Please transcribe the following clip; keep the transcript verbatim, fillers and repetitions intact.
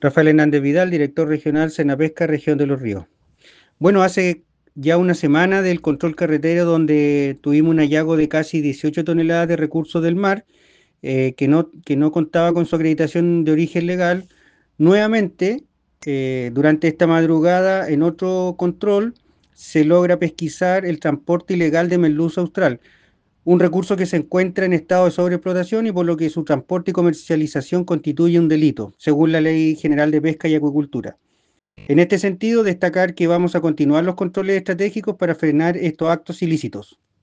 Rafael Hernández Vidal, director regional Senapesca, región de Los Ríos. Bueno, hace ya una semana del control carretero donde tuvimos un hallazgo de casi dieciocho toneladas de recursos del mar eh, que no, que no contaba con su acreditación de origen legal. Nuevamente, eh, durante esta madrugada, en otro control, se logra pesquisar el transporte ilegal de merluza austral, un recurso que se encuentra en estado de sobreexplotación y por lo que su transporte y comercialización constituye un delito, según la Ley General de Pesca y Acuicultura. En este sentido, destacar que vamos a continuar los controles estratégicos para frenar estos actos ilícitos.